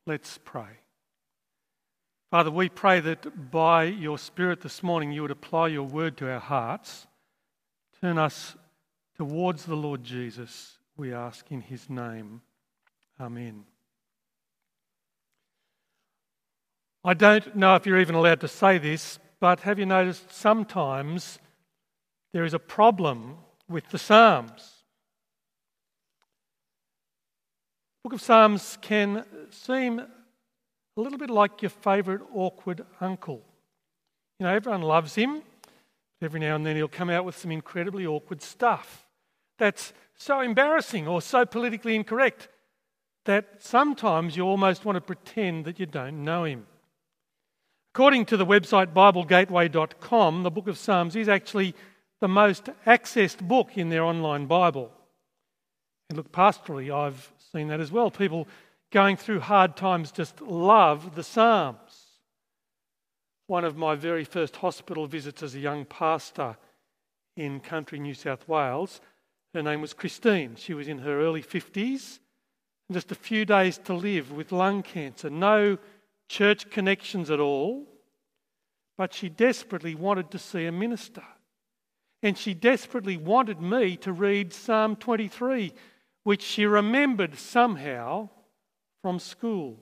Let's pray. Father, we pray that by your Spirit this morning you would apply your word to our hearts. Turn us towards the Lord Jesus, we ask in his name. Amen. I don't know if you're even allowed to say this, but have you noticed sometimes there is a problem with the Psalms? The book of Psalms can seem a little bit like your favourite awkward uncle. You know, everyone loves him. Every now and then he'll come out with some incredibly awkward stuff that's so embarrassing or so politically incorrect that sometimes you almost want to pretend that you don't know him. According to the website BibleGateway.com, the book of Psalms is actually the most accessed book in their online Bible. And look, pastorally, I've seen that as well. People going through hard times just love the Psalms. One of my very first hospital visits as a young pastor in country New South Wales, her name was Christine. She was in her early 50s and just a few days to live with lung cancer. No church connections at all, but she desperately wanted to see a minister. And she desperately wanted me to read Psalm 23, which she remembered somehow from school.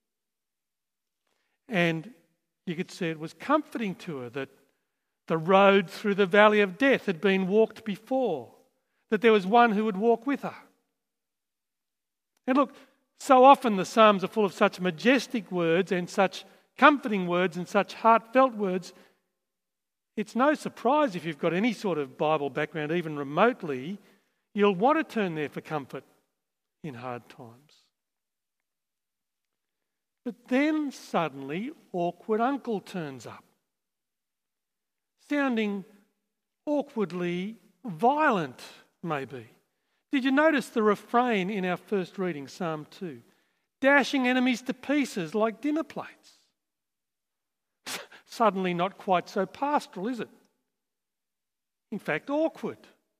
And you could see it was comforting to her that the road through the valley of death had been walked before, that there was one who would walk with her. And look, so often the Psalms are full of such majestic words and such comforting words and such heartfelt words. It's no surprise if you've got any sort of Bible background, even remotely, you'll want to turn there for comfort in hard times. But then suddenly, awkward uncle turns up, sounding awkwardly violent, maybe. Did you notice the refrain in our first reading, Psalm 2? Dashing enemies to pieces like dinner plates. Suddenly not quite so pastoral, is it? In fact, awkward.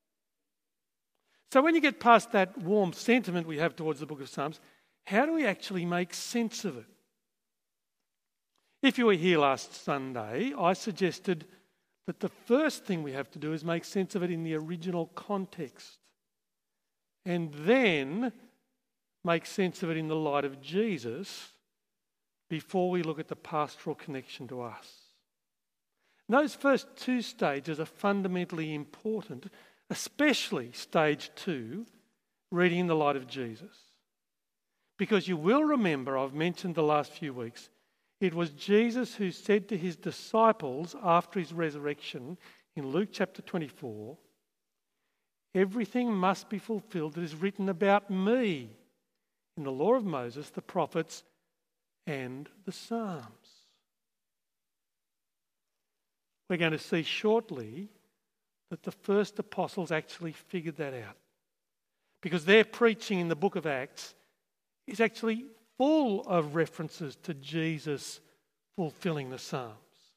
So when you get past that warm sentiment we have towards the book of Psalms, how do we actually make sense of it? If you were here last Sunday, I suggested that the first thing we have to do is make sense of it in the original context, and then make sense of it in the light of Jesus before we look at the pastoral connection to us. And those first two stages are fundamentally important, especially stage 2, reading in the light of Jesus. Because you will remember, I've mentioned the last few weeks, it was Jesus who said to his disciples after his resurrection in Luke chapter 24, everything must be fulfilled that is written about me in the law of Moses, the prophets, and the Psalms. We're going to see shortly that the first apostles actually figured that out, because their preaching in the book of Acts is actually full of references to Jesus fulfilling the Psalms.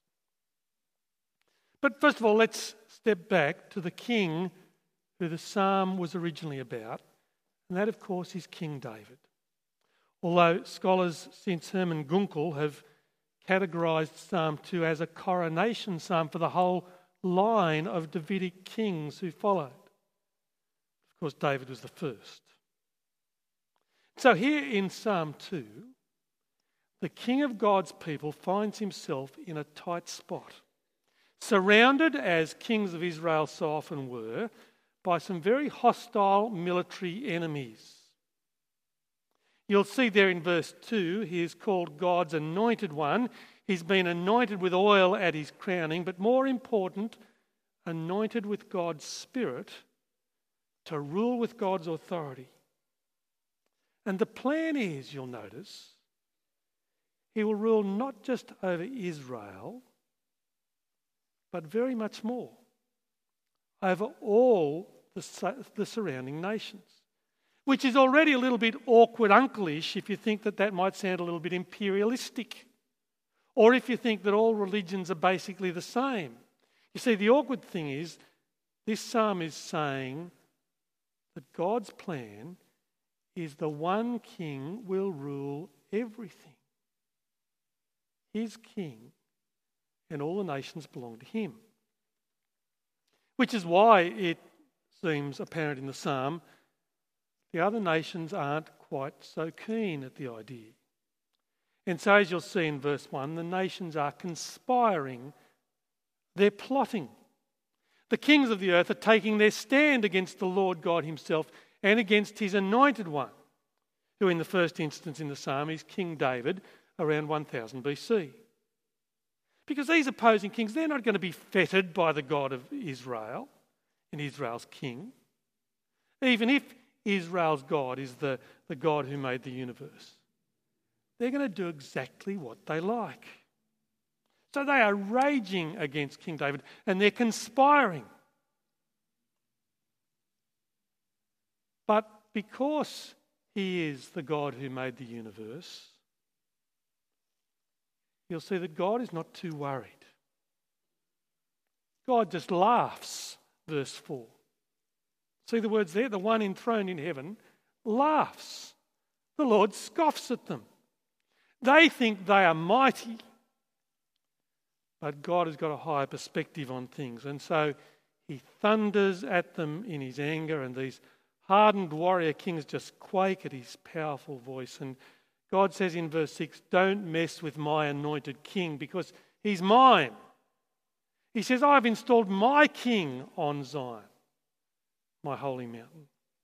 But first of all, let's step back to the king who the psalm was originally about, and that, of course, is King David. Although scholars since Herman Gunkel have categorised Psalm 2 as a coronation psalm for the whole line of Davidic kings who followed. Of course, David was the first. So here in Psalm 2, the king of God's people finds himself in a tight spot, surrounded, as kings of Israel so often were, by some very hostile military enemies. You'll see there in verse 2, he is called God's anointed one. He's been anointed with oil at his crowning, but more important, anointed with God's Spirit to rule with God's authority. And the plan is, you'll notice, he will rule not just over Israel, but very much more, over all the surrounding nations. Which is already a little bit awkward uncle-ish if you think that that might sound a little bit imperialistic. Or if you think that all religions are basically the same. You see, the awkward thing is, this psalm is saying that God's plan is the one king will rule everything. He's king, and all the nations belong to him. Which is why it seems apparent in the psalm, the other nations aren't quite so keen at the idea. And so, as you'll see in verse 1, the nations are conspiring. They're plotting. The kings of the earth are taking their stand against the Lord God himself and against his anointed one, who in the first instance in the psalm is King David around 1000 BC. Because these opposing kings, they're not going to be fettered by the God of Israel and Israel's king, even if Israel's God is the God who made the universe. They're going to do exactly what they like. So they are raging against King David and they're conspiring. But because he is the God who made the universe, you'll see that God is not too worried. God just laughs, verse 4. See the words there? The one enthroned in heaven laughs. The Lord scoffs at them. They think they are mighty, but God has got a higher perspective on things. And so he thunders at them in his anger, and these hardened warrior kings just quake at his powerful voice. And God says in verse 6, don't mess with my anointed king because he's mine. He says, I've installed my king on Zion, my holy mountain.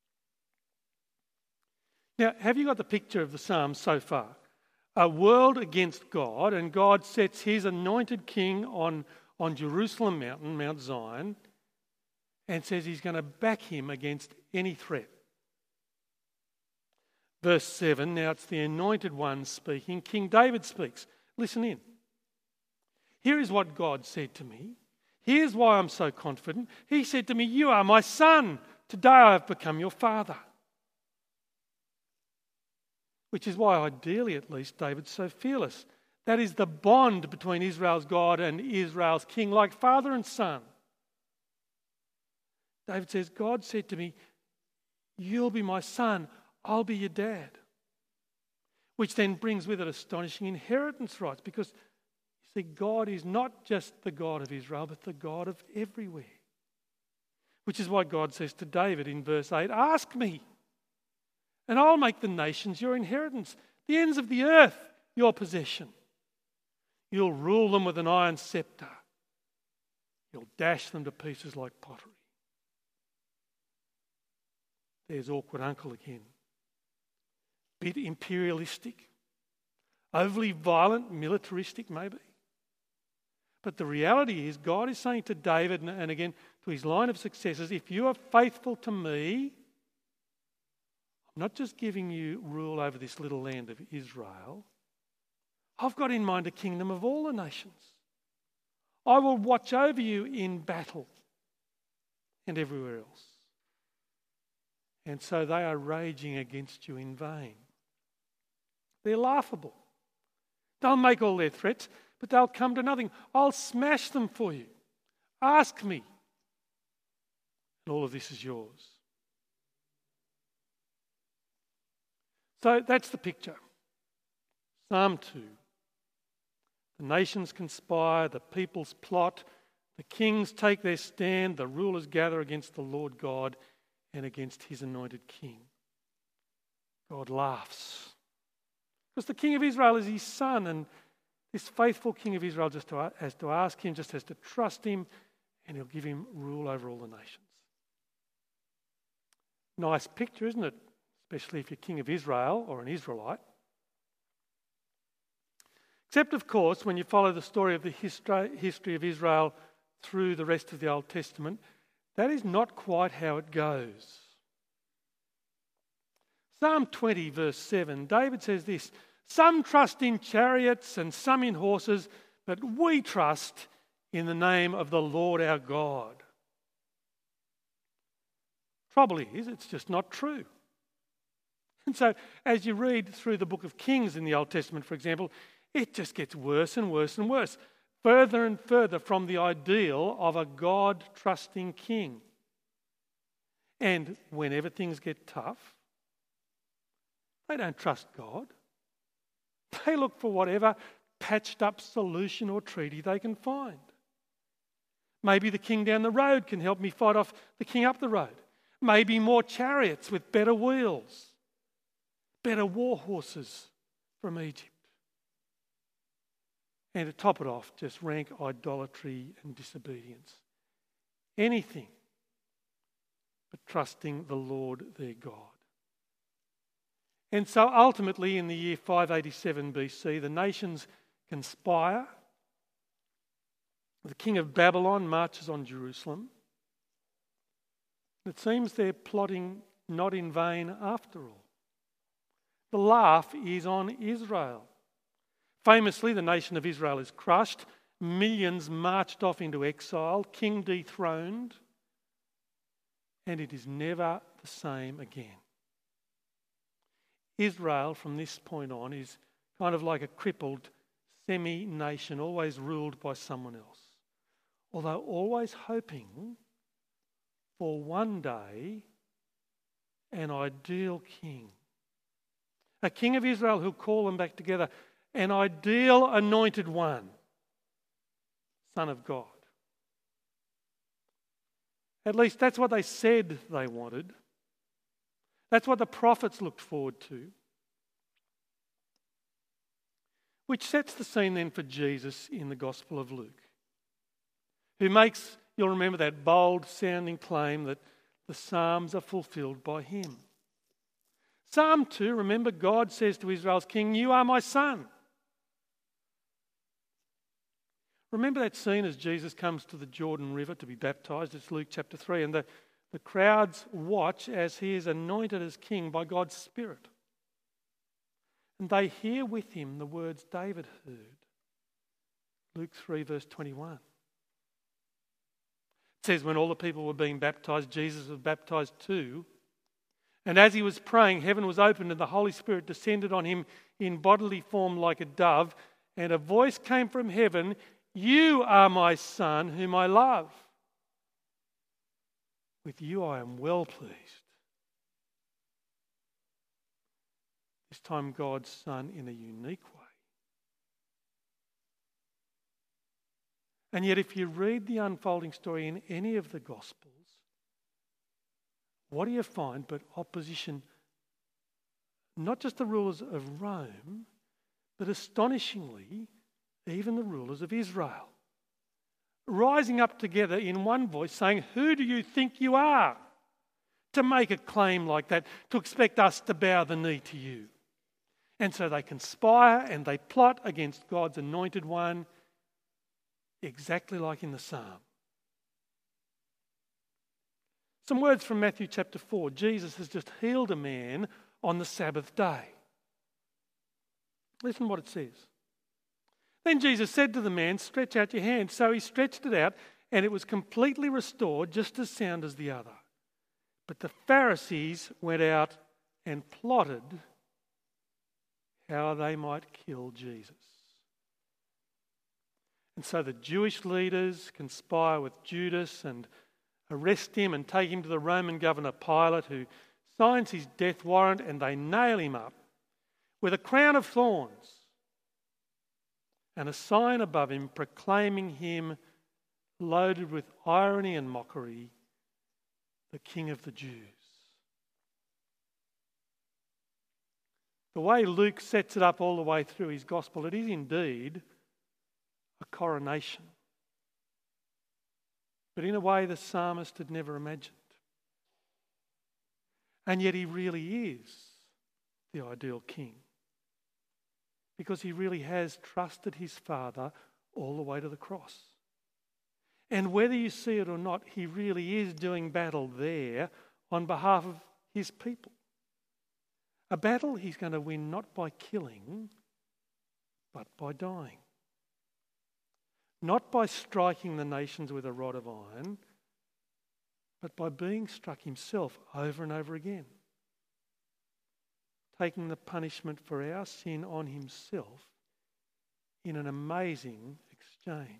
Now, have you got the picture of the psalm so far? A world against God, and God sets his anointed king on Jerusalem mountain, Mount Zion, and says he's going to back him against any threat. Verse 7, now it's the anointed one speaking. King David speaks. Listen in. Here is what God said to me. Here's why I'm so confident. He said to me, you are my son. Today I have become your father. Which is why, ideally at least, David's so fearless. That is the bond between Israel's God and Israel's king, like father and son. David says, God said to me, you'll be my son, I'll be your dad. Which then brings with it astonishing inheritance rights, because you see, God is not just the God of Israel, but the God of everywhere. Which is why God says to David in verse 8, ask me, and I'll make the nations your inheritance, the ends of the earth your possession. You'll rule them with an iron scepter. You'll dash them to pieces like pottery. There's awkward uncle again. Bit imperialistic, overly violent, militaristic maybe. But the reality is God is saying to David and again to his line of successors, if you are faithful to me, I'm not just giving you rule over this little land of Israel. I've got in mind a kingdom of all the nations. I will watch over you in battle and everywhere else. And so they are raging against you in vain. They're laughable. They'll make all their threats, but they'll come to nothing. I'll smash them for you. Ask me. And all of this is yours. So that's the picture. Psalm 2. The nations conspire, the peoples plot, the kings take their stand, the rulers gather against the Lord God and against his anointed king. God laughs. Because the king of Israel is his son, and this faithful king of Israel just has to ask him, just has to trust him, and he'll give him rule over all the nations. Nice picture, isn't it? Especially if you're king of Israel or an Israelite. Except, of course, when you follow the story of the history of Israel through the rest of the Old Testament, that is not quite how it goes. Psalm 20, verse 7, David says this, some trust in chariots and some in horses, but we trust in the name of the Lord our God. Trouble is, it's just not true. And so, as you read through the book of Kings in the Old Testament, for example, it just gets worse and worse and worse, further and further from the ideal of a God-trusting king. And whenever things get tough, they don't trust God. they look for whatever patched up solution or treaty they can find. Maybe the king down the road can help me fight off the king up the road. Maybe more chariots with better wheels, better war horses from Egypt. And to top it off, just rank idolatry and disobedience. Anything but trusting the Lord their God. And so ultimately in the year 587 BC, the nations conspire. The king of Babylon marches on Jerusalem. It seems they're plotting not in vain after all. The laugh is on Israel. Famously, the nation of Israel is crushed. Millions marched off into exile, king dethroned, and it is never the same again. Israel, from this point on, is kind of like a crippled semi-nation, always ruled by someone else, although always hoping for one day an ideal king. A king of Israel who'll call them back together, an ideal anointed one, Son of God. At least that's what they said they wanted. That's what the prophets looked forward to. Which sets the scene then for Jesus in the Gospel of Luke, who makes, you'll remember, that bold sounding claim that the Psalms are fulfilled by him. Psalm 2, remember, God says to Israel's king, "You are my son." Remember that scene as Jesus comes to the Jordan River to be baptised? It's Luke chapter 3. And the crowds watch as he is anointed as king by God's Spirit. And they hear with him the words David heard. Luke 3 verse 21. It says when all the people were being baptised, Jesus was baptised too. And as he was praying, heaven was opened and the Holy Spirit descended on him in bodily form like a dove. And a voice came from heaven, "You are my son whom I love. With you I am well pleased." This time God's Son in a unique way. And yet if you read the unfolding story in any of the Gospels, what do you find but opposition, not just the rulers of Rome, but astonishingly, even the rulers of Israel, rising up together in one voice saying, "Who do you think you are to make a claim like that, to expect us to bow the knee to you?" And so they conspire and they plot against God's anointed one, exactly like in the psalm. Some words from Matthew chapter 4. Jesus has just healed a man on the Sabbath day. Listen what it says. Then Jesus said to the man, "Stretch out your hand." So he stretched it out, and it was completely restored, just as sound as the other. But the Pharisees went out and plotted how they might kill Jesus. And so the Jewish leaders conspire with Judas and arrest him and take him to the Roman governor Pilate, who signs his death warrant, and they nail him up with a crown of thorns and a sign above him proclaiming him, loaded with irony and mockery, the King of the Jews. The way Luke sets it up all the way through his gospel, it is indeed a coronation. But in a way the psalmist had never imagined. And yet he really is the ideal king, because he really has trusted his Father all the way to the cross. And whether you see it or not, he really is doing battle there on behalf of his people. A battle he's going to win not by killing, but by dying. Not by striking the nations with a rod of iron, but by being struck himself over and over again. Taking the punishment for our sin on himself in an amazing exchange.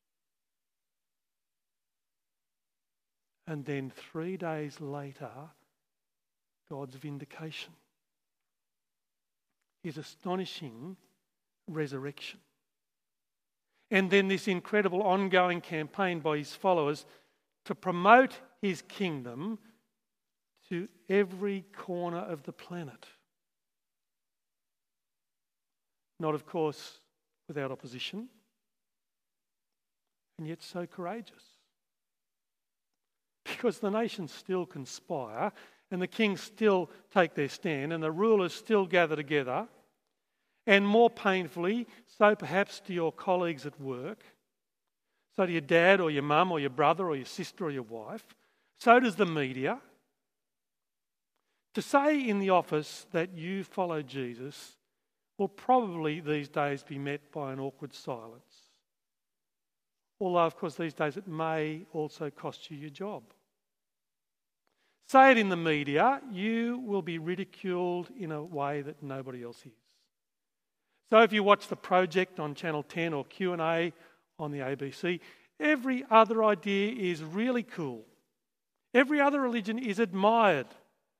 And then 3 days later, God's vindication. His astonishing resurrection. And then this incredible ongoing campaign by his followers to promote his kingdom to every corner of the planet. Not, of course, without opposition, and yet so courageous. Because the nations still conspire, and the kings still take their stand, and the rulers still gather together, and more painfully, so perhaps to your colleagues at work, so to your dad or your mum or your brother or your sister or your wife, so does the media. To say in the office that you follow Jesus will probably these days be met by an awkward silence. Although, of course, these days it may also cost you your job. Say it in the media, you will be ridiculed in a way that nobody else is. So if you watch The Project on Channel 10 or Q&A on the ABC, every other idea is really cool. Every other religion is admired.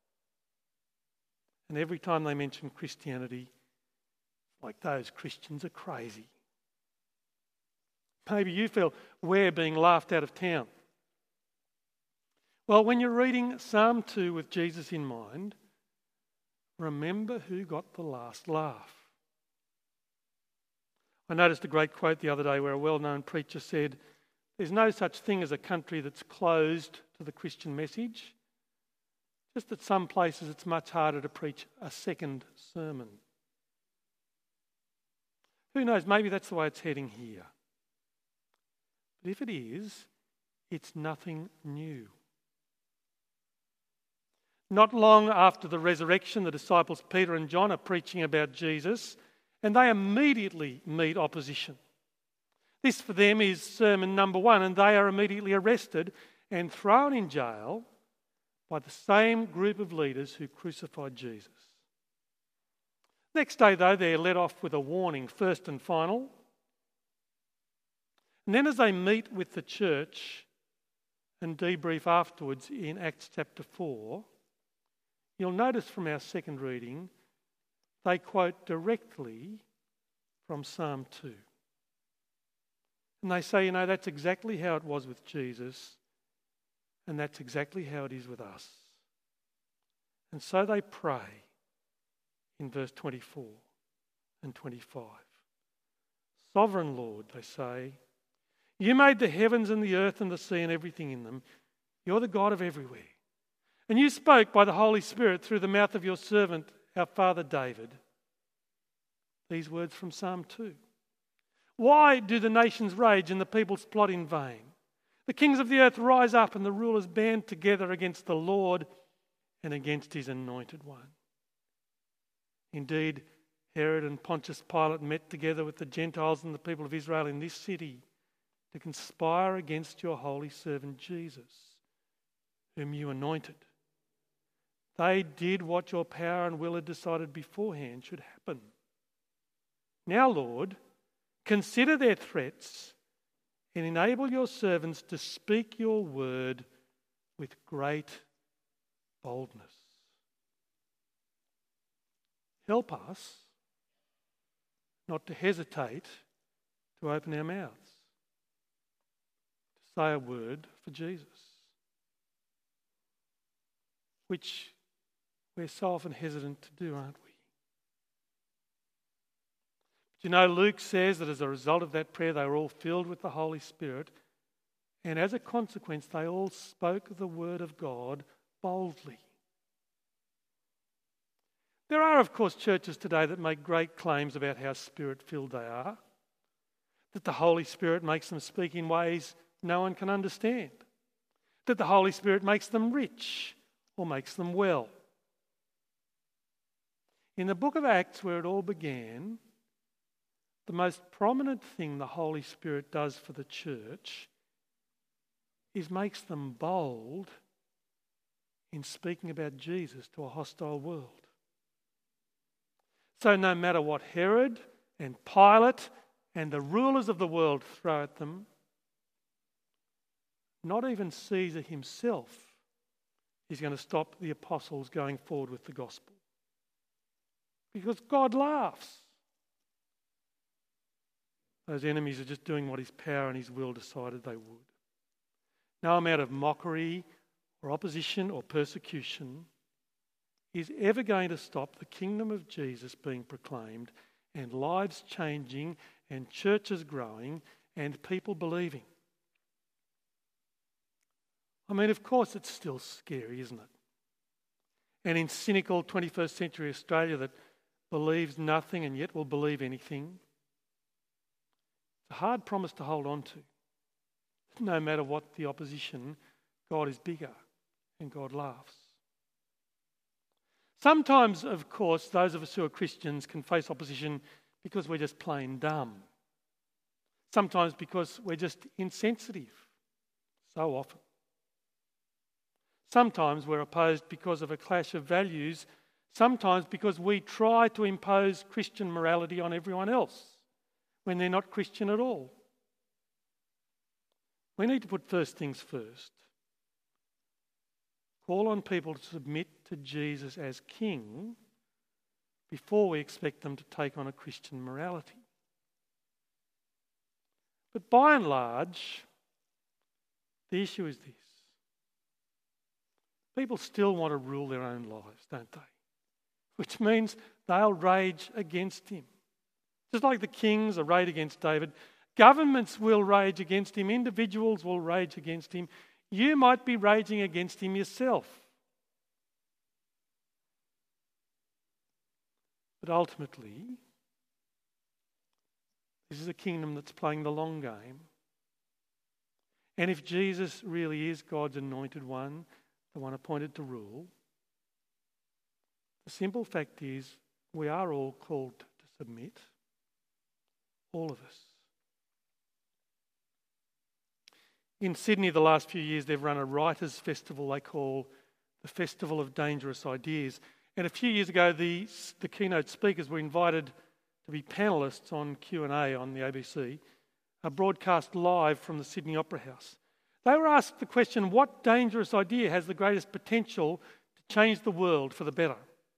And every time they mention Christianity, like those Christians are crazy. Maybe you feel we're being laughed out of town. Well, when you're reading Psalm 2 with Jesus in mind, remember who got the last laugh. I noticed a great quote the other day where a well-known preacher said, "There's no such thing as a country that's closed to the Christian message. Just that some places it's much harder to preach a second sermon." Who knows, maybe that's the way it's heading here. But if it is, it's nothing new. Not long after the resurrection, the disciples Peter and John are preaching about Jesus, and they immediately meet opposition. This for them is sermon number 1, and they are immediately arrested and thrown in jail by the same group of leaders who crucified Jesus. Next day, though, they're let off with a warning, first and final. And then as they meet with the church and debrief afterwards in Acts chapter 4, you'll notice from our second reading, they quote directly from Psalm 2. And they say, that's exactly how it was with Jesus, and that's exactly how it is with us. And so they pray in verse 24 and 25. Sovereign Lord, they say, you made the heavens and the earth and the sea and everything in them. You're the God of everywhere. And you spoke by the Holy Spirit through the mouth of your servant, our father David. These words from Psalm 2. Why do the nations rage and the peoples plot in vain? The kings of the earth rise up and the rulers band together against the Lord and against his anointed one. Indeed, Herod and Pontius Pilate met together with the Gentiles and the people of Israel in this city to conspire against your holy servant Jesus, whom you anointed. They did what your power and will had decided beforehand should happen. Now, Lord, consider their threats and enable your servants to speak your word with great boldness. Help us not to hesitate to open our mouths, to say a word for Jesus, which we're so often hesitant to do, aren't we? But Luke says that as a result of that prayer, they were all filled with the Holy Spirit, and as a consequence, they all spoke the word of God boldly. There are, of course, churches today that make great claims about how Spirit-filled they are, that the Holy Spirit makes them speak in ways no one can understand, that the Holy Spirit makes them rich or makes them well. In the book of Acts, where it all began, the most prominent thing the Holy Spirit does for the church is makes them bold in speaking about Jesus to a hostile world. So no matter what Herod and Pilate and the rulers of the world throw at them, not even Caesar himself is going to stop the apostles going forward with the gospel. Because God laughs. those enemies are just doing what his power and his will decided they would. No amount of mockery or opposition or persecution is ever going to stop the kingdom of Jesus being proclaimed and lives changing and churches growing and people believing. I mean, of course it's still scary, isn't it? And in cynical 21st century Australia that believes nothing and yet will believe anything, it's a hard promise to hold on to. No matter what the opposition, God is bigger and God laughs. Sometimes, of course, those of us who are Christians can face opposition because we're just plain dumb. Sometimes because we're just insensitive. So often. Sometimes we're opposed because of a clash of values. Sometimes because we try to impose Christian morality on everyone else when they're not Christian at all. We need to put first things first. Call on people to submit to Jesus as King before we expect them to take on a Christian morality. But by and large, the issue is this. People still want to rule their own lives, don't they? Which means they'll rage against him. Just like the kings arrayed against David, governments will rage against him, individuals will rage against him. You might be raging against him yourself. But ultimately, this is a kingdom that's playing the long game. And if Jesus really is God's anointed one, the one appointed to rule, the simple fact is we are all called to submit. All of us. In Sydney the last few years they've run a writers' festival they call the Festival of Dangerous Ideas. And a few years ago the keynote speakers were invited to be panellists on Q&A on the ABC, broadcast live from the Sydney Opera House. They were asked the question, what dangerous idea has the greatest potential to change the world for the better?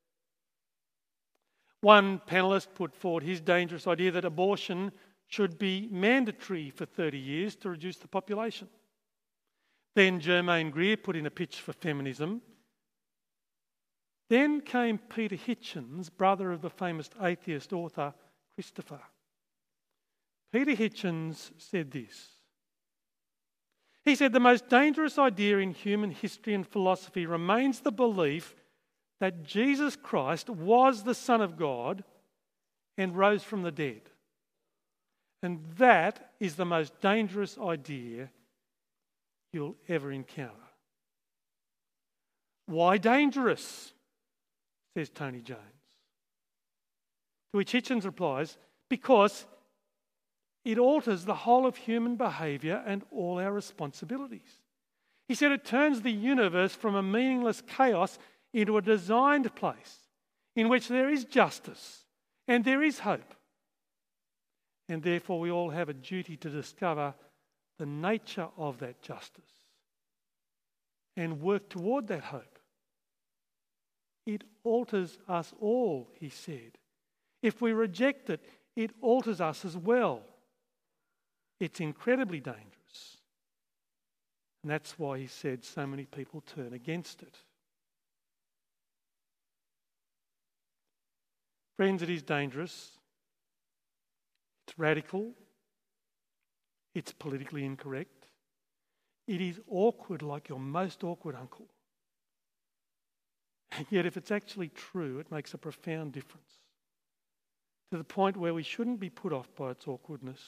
One panellist put forward his dangerous idea that abortion should be mandatory for 30 years to reduce the population. Then Germaine Greer put in a pitch for feminism. Then came Peter Hitchens, brother of the famous atheist author Christopher. Peter Hitchens said this. He said, the most dangerous idea in human history and philosophy remains the belief that Jesus Christ was the Son of God and rose from the dead. And that is the most dangerous idea you'll ever encounter. Why dangerous? Says Tony Jones. To which Hitchens replies, because it alters the whole of human behaviour and all our responsibilities. He said it turns the universe from a meaningless chaos into a designed place in which there is justice and there is hope. And therefore we all have a duty to discover the nature of that justice and work toward that hope. It alters us all, he said. If we reject it, it alters us as well. It's incredibly dangerous. And that's why he said so many people turn against it. Friends, it is dangerous. It's radical. It's politically incorrect. It is awkward like your most awkward uncle. And yet if it's actually true, it makes a profound difference. To the point where we shouldn't be put off by its awkwardness.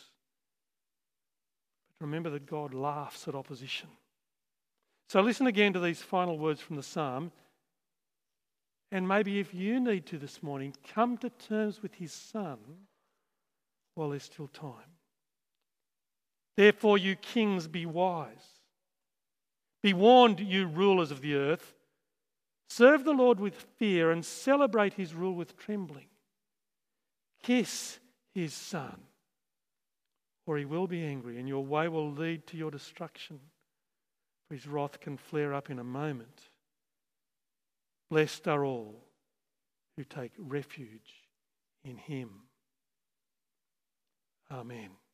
But remember that God laughs at opposition. So listen again to these final words from the psalm. And maybe if you need to this morning, come to terms with his Son while there's still time. Therefore, you kings, be wise. Be warned, you rulers of the earth. Serve the Lord with fear and celebrate his rule with trembling. Kiss his Son, or he will be angry and your way will lead to your destruction. For his wrath can flare up in a moment. Blessed are all who take refuge in him. Amen.